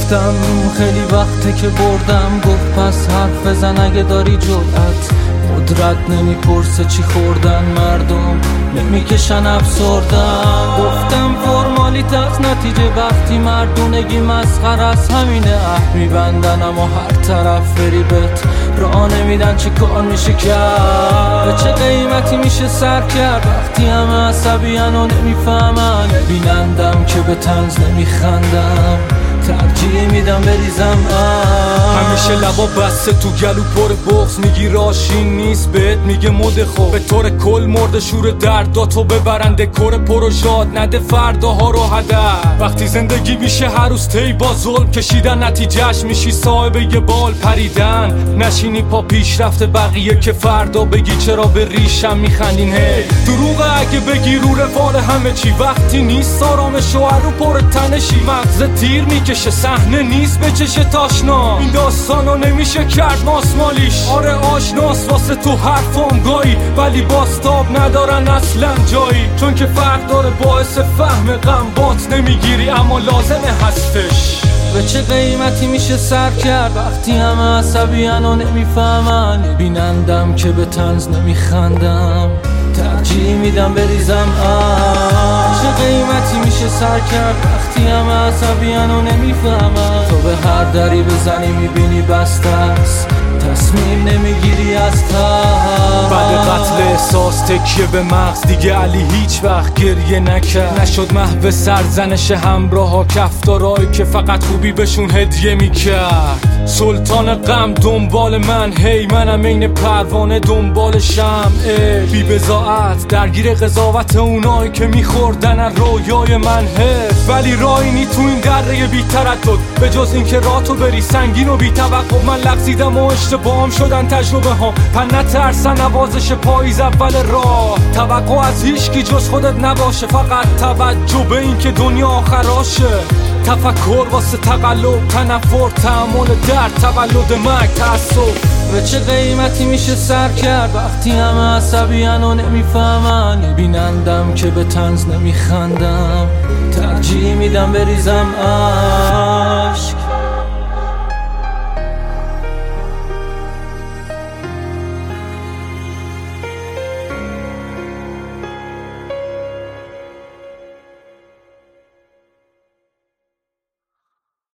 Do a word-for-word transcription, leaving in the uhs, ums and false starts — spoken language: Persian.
گفتم خیلی وقته که بردم، گفت پس حرف بزن اگه داری جرأت. قدرت نمیپرسه چی خوردن مردم، نمیکشن افسردن. گفتم فرمالیت از نتیجه وقتی مردونگی مسخره است، همینه اه میبندن اما هر طرف بری بهت راه نمیدن. چه کار میشه کرد؟ به چه قیمتی میشه سر کرد وقتی همه عصبیان و نمیفهمن؟ بینندم که به طنز نمیخندم، ترجیح میدم بریزم. همیشه لبا بسته تو گلو پر بغض، میگی راشین نیست بهت میگه مده خوب. به طور کل مرد شور درداتو ببرنده کور پروژات نده فرداها رو هدر. وقتی زندگی میشه هر روز تی با ظلم کشیدن، نتیجهش میشی صاحب یه بال پریدن. نشینی پا پیش رفته بقیه که فردا بگی چرا به ریشم میخندین. هی دروغه اگه بگی رو روال همه چی، وقتی نیست آرامش و رو پر تنشی. مغز تیر میکشه صحنه نیست به چش تاشنا، این داستانو نمیشه کرد ماسمالیش. آره آشناس واسه تو حرفام گاهی، ولی باستاب ندارن اصلا جایی. چون که فرق داره باعث فهم غم بات نمیگیری اما لازمه حذفش. به چه قیمتی میشه سر کرد وقتی همه عصبیان و نمیفهمن؟ بینندم که به طنز نمیخندم، ترجیح میدم بریزم. آه چه قیمتی میشه سر کرد وقتی همه عصبیان و نمیفهمن؟ تو به هر دری بزنی میبینی بسته است، تصمیم نمیگیری از تا. بعد قتل احساس تکیه به مغز، دیگه علی هیچ وقت گریه نکرد. نشد محو سرزنش همراه ها کفتارایی که فقط خوبی بهشون هدیه میکرد. سلطان غم دنبال من، هی منم این پروانه دنبال شمعه. بی بضاعت درگیر قضاوت اونایی که میخوردن از رویای من هست. ولی راهی نی تو این دره بی تردد، به جز این که راه تو بری سنگین و بی توقع. من لغزیدم و اشتباهم شدن تجربه ها، پن نترسن نوازش پاییز اول راه. توقع از هیچکی جز خودت نباشه، فقط توجه به این که دنیا آخراشه. تفکر واسه تقلب، تنفر، تحمل درد، تولد مرگ، تعصب. به چه قیمتی میشه سر کرد وقتی همه عصبیان و نمیفهمن؟ بینندم که به طنز نمیخندم، ترجیح میدم بریزم اشک.